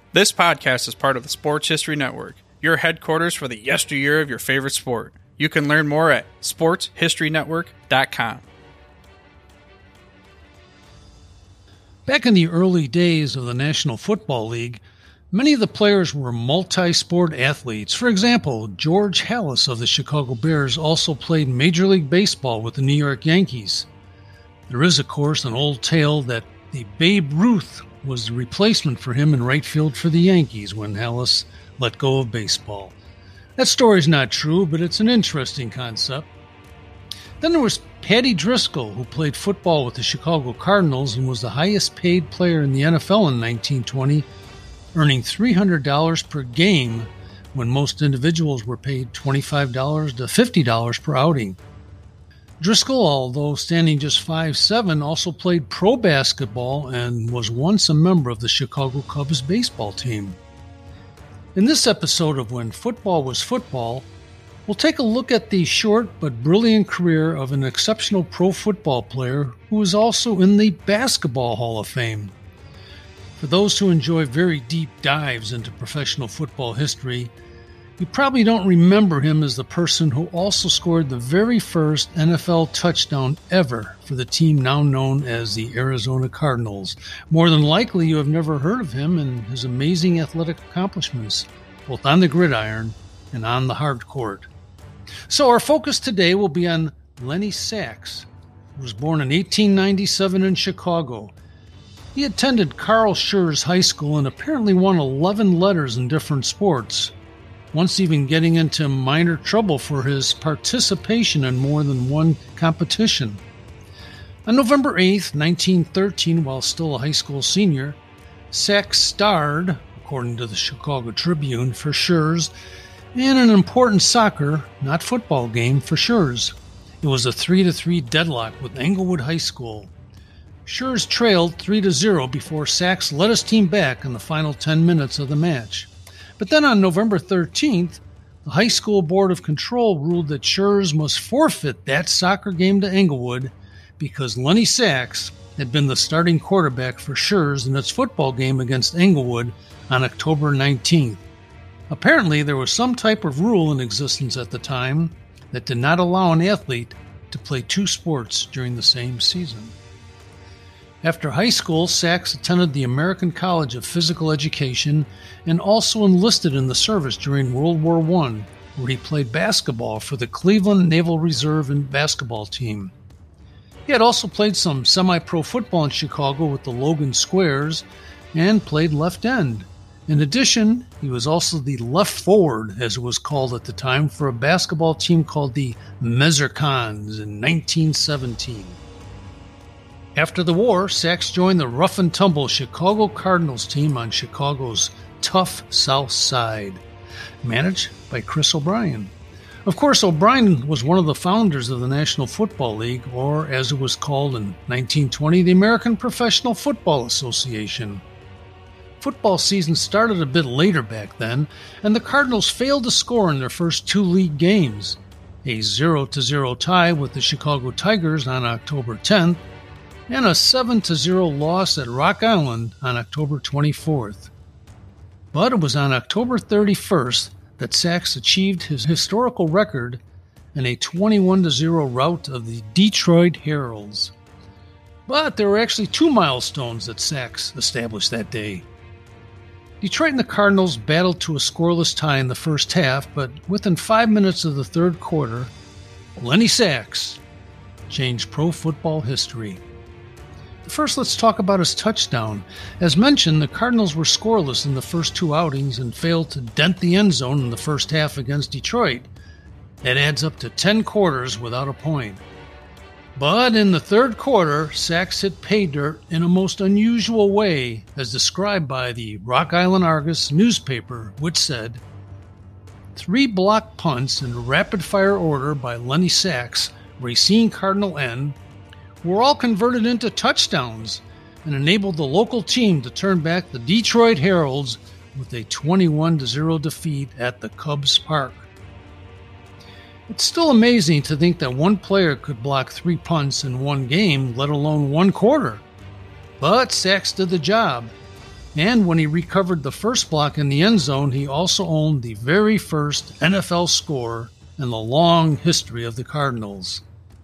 This podcast is part of the Sports History Network, your headquarters for the yesteryear of your favorite sport. You can learn more at sportshistorynetwork.com. Back in the early days of the National Football League, many of the players were multi-sport athletes. For example, George Halas of the Chicago Bears also played Major League Baseball with the New York Yankees. There is, of course, an old tale that the Babe Ruth was the replacement for him in right field for the Yankees when Halas let go of baseball. That story's not true, but it's an interesting concept. Then there was Patty Driscoll, who played football with the Chicago Cardinals and was the highest paid player in the NFL in 1920, earning $300 per game when most individuals were paid $25 to $50 per outing. Driscoll, although standing just 5'7", also played pro basketball and was once a member of the Chicago Cubs baseball team. In this episode of When Football Was Football, we'll take a look at the short but brilliant career of an exceptional pro football player who is also in the Basketball Hall of Fame. For those who enjoy very deep dives into professional football history, you probably don't remember him as the person who also scored the very first NFL touchdown ever for the team now known as the Arizona Cardinals. More than likely, you have never heard of him and his amazing athletic accomplishments, both on the gridiron and on the hard court. So our focus today will be on Lenny Sachs, who was born in 1897 in Chicago. He attended Carl Schurz High School and apparently won 11 letters in different sports, once even getting into minor trouble for his participation in more than one competition. On November 8, 1913, while still a high school senior, Sachs starred, according to the Chicago Tribune, for Schurz in an important soccer, not football game for Schurz. It was a 3-3 deadlock with Englewood High School. Schurz trailed 3-0 before Sachs led his team back in the final 10 minutes of the match. But then on November 13th, the high school board of control ruled that Schurz must forfeit that soccer game to Englewood because Lenny Sachs had been the starting quarterback for Schurz in its football game against Englewood on October 19th. Apparently, there was some type of rule in existence at the time that did not allow an athlete to play two sports during the same season. After high school, Sachs attended the American College of Physical Education and also enlisted in the service during World War I, where he played basketball for the Cleveland Naval Reserve and basketball team. He had also played some semi-pro football in Chicago with the Logan Squares and played left end. In addition, he was also the left forward, as it was called at the time, for a basketball team called the Mezercons in 1917. After the war, Sachs joined the rough-and-tumble Chicago Cardinals team on Chicago's tough South Side, managed by Chris O'Brien. Of course, O'Brien was one of the founders of the National Football League, or as it was called in 1920, the American Professional Football Association. Football season started a bit later back then, and the Cardinals failed to score in their first two league games, a 0-0 tie with the Chicago Tigers on October 10th, and a 7-0 loss at Rock Island on October 24th. But it was on October 31st that Sachs achieved his historical record in a 21-0 rout of the Detroit Heralds. But there were actually two milestones that Sachs established that day. Detroit and the Cardinals battled to a scoreless tie in the first half, but within 5 minutes of the third quarter, Lenny Sachs changed pro football history. First, let's talk about his touchdown. As mentioned, the Cardinals were scoreless in the first two outings and failed to dent the end zone in the first half against Detroit. That adds up to 10 quarters without a point. But in the third quarter, Sachs hit pay dirt in a most unusual way, as described by the Rock Island Argus newspaper, which said, 3 block punts in rapid-fire order by Lenny Sachs, Racine Cardinal N, were all converted into touchdowns and enabled the local team to turn back the Detroit Heralds with a 21-0 defeat at the Cubs Park. It's still amazing to think that one player could block 3 punts in one game, let alone one quarter. But Sachs did the job. And when he recovered the first block in the end zone, he also owned the very first NFL score in the long history of the Cardinals.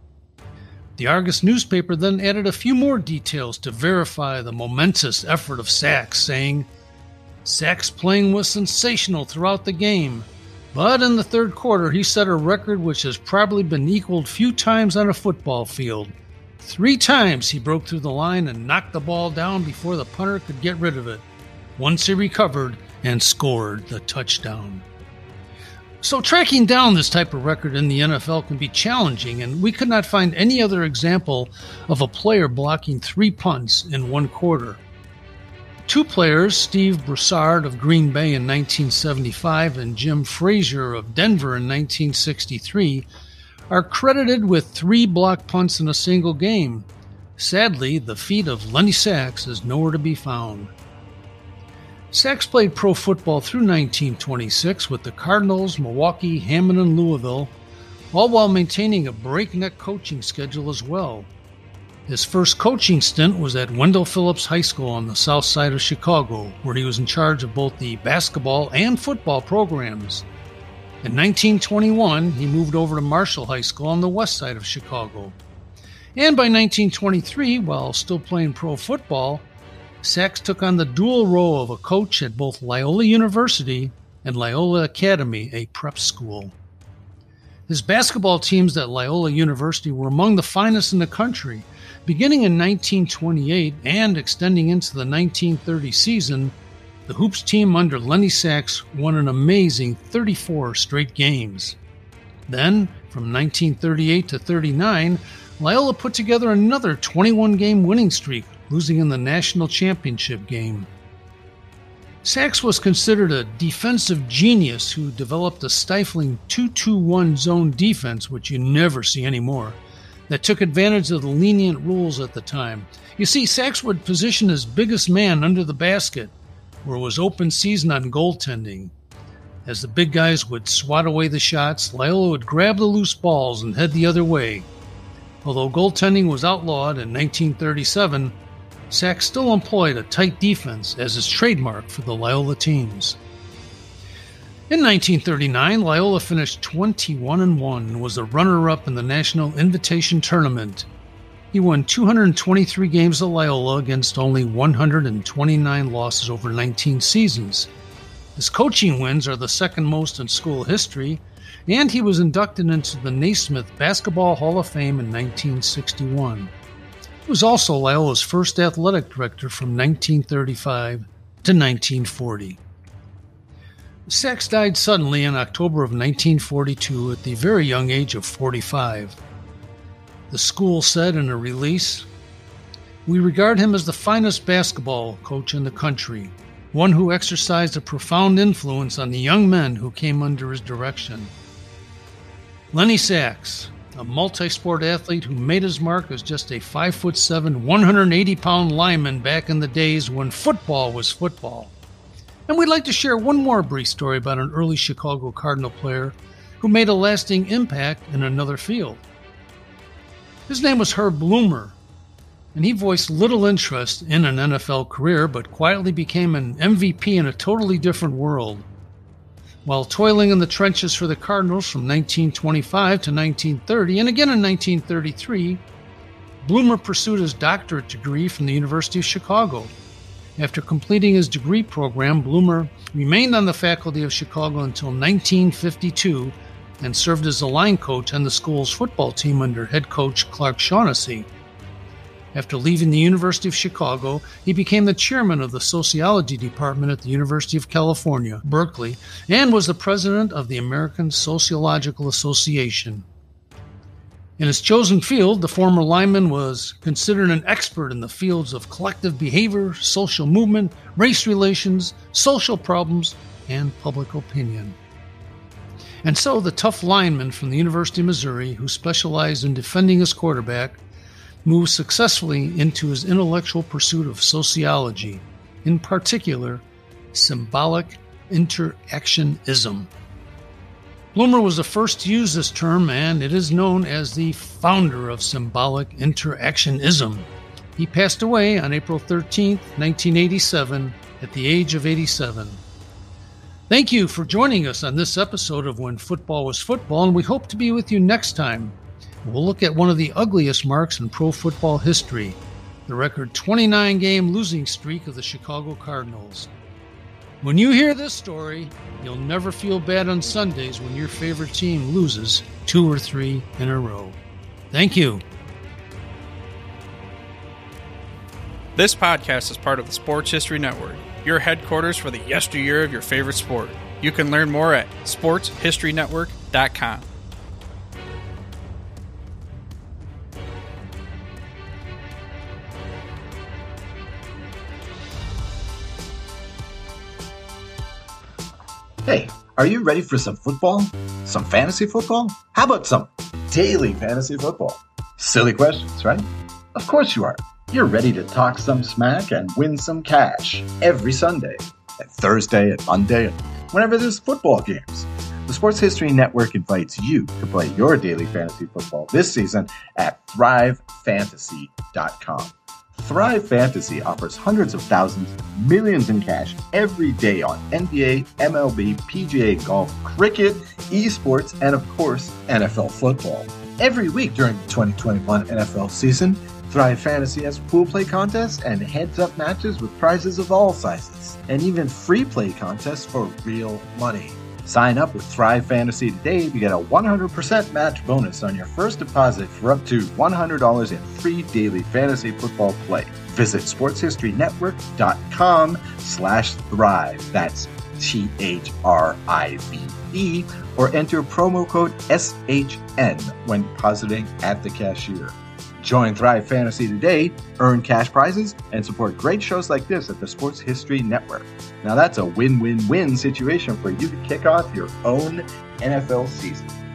The Argus newspaper then added a few more details to verify the momentous effort of Sachs, saying, "Sachs' playing was sensational throughout the game, but in the third quarter he set a record which has probably been equaled few times on a football field. 3 times he broke through the line and knocked the ball down before the punter could get rid of it. Once he recovered and scored the touchdown." So tracking down this type of record in the NFL can be challenging, and we could not find any other example of a player blocking 3 punts in 1 quarter. 2 players, Steve Broussard of Green Bay in 1975 and Jim Frazier of Denver in 1963, are credited with 3 block punts in a single game. Sadly, the feat of Lenny Sachs is nowhere to be found. Sachs played pro football through 1926 with the Cardinals, Milwaukee, Hammond, and Louisville, all while maintaining a breakneck coaching schedule as well. His first coaching stint was at Wendell Phillips High School on the south side of Chicago, where he was in charge of both the basketball and football programs. In 1921, he moved over to Marshall High School on the west side of Chicago. And by 1923, while still playing pro football, Sachs took on the dual role of a coach at both Loyola University and Loyola Academy, a prep school. His basketball teams at Loyola University were among the finest in the country. Beginning in 1928 and extending into the 1930 season, the Hoops team under Lenny Sachs won an amazing 34 straight games. Then, from 1938 to 39, Loyola put together another 21-game winning streak, losing in the national championship game. Sachs was considered a defensive genius who developed a stifling 2-2-1 zone defense, which you never see anymore, that took advantage of the lenient rules at the time. You see, Sachs would position his biggest man under the basket, where it was open season on goaltending. As the big guys would swat away the shots, Loyola would grab the loose balls and head the other way. Although goaltending was outlawed in 1937, Sachs still employed a tight defense as his trademark for the Loyola teams. In 1939, Loyola finished 21-1 and was the runner-up in the National Invitation Tournament. He won 223 games at Loyola against only 129 losses over 19 seasons. His coaching wins are the second most in school history, and he was inducted into the Naismith Basketball Hall of Fame in 1961. He was also Loyola's first athletic director from 1935 to 1940. Sachs died suddenly in October of 1942 at the very young age of 45. The school said in a release, "We regard him as the finest basketball coach in the country, one who exercised a profound influence on the young men who came under his direction." Lenny Sachs, a multi-sport athlete who made his mark as just a 5'7", 180-pound lineman back in the days when football was football. And we'd like to share one more brief story about an early Chicago Cardinal player who made a lasting impact in another field. His name was Herb Bloomer, and he voiced little interest in an NFL career, but quietly became an MVP in a totally different world. While toiling in the trenches for the Cardinals from 1925 to 1930, and again in 1933, Bloomer pursued his doctorate degree from the University of Chicago. After completing his degree program, Bloomer remained on the faculty of Chicago until 1952 and served as the line coach on the school's football team under head coach Clark Shaughnessy. After leaving the University of Chicago, he became the chairman of the sociology department at the University of California, Berkeley, and was the president of the American Sociological Association. In his chosen field, the former lineman was considered an expert in the fields of collective behavior, social movement, race relations, social problems, and public opinion. And so the tough lineman from the University of Missouri, who specialized in defending his quarterback, moved successfully into his intellectual pursuit of sociology, in particular, symbolic interactionism. Bloomer was the first to use this term, and it is known as the founder of symbolic interactionism. He passed away on April 13, 1987, at the age of 87. Thank you for joining us on this episode of When Football Was Football, and we hope to be with you next time. We'll look at one of the ugliest marks in pro football history, the record 29-game losing streak of the Chicago Cardinals. When you hear this story, you'll never feel bad on Sundays when your favorite team loses 2 or 3 in a row. Thank you. This podcast is part of the Sports History Network, your headquarters for the yesteryear of your favorite sport. You can learn more at sportshistorynetwork.com. Hey, are you ready for some football? Some fantasy football? How about some daily fantasy football? Silly questions, right? Of course you are. You're ready to talk some smack and win some cash every Sunday, and Thursday and Monday, and whenever there's football games. The Sports History Network invites you to play your daily fantasy football this season at ThriveFantasy.com. Thrive Fantasy offers hundreds of thousands, millions in cash every day on NBA, MLB, PGA golf, cricket, esports, and of course, NFL football. Every week during the 2021 NFL season, Thrive Fantasy has pool play contests and heads-up matches with prizes of all sizes, and even free play contests for real money. Sign up with Thrive Fantasy today to get a 100% match bonus on your first deposit for up to $100 in free daily fantasy football play. Visit sportshistorynetwork.com/thrive. That's THRIVE, or enter promo code SHN when depositing at the cashier. Join Thrive Fantasy today, earn cash prizes, and support great shows like this at the Sports History Network. Now that's a win-win-win situation for you to kick off your own NFL season.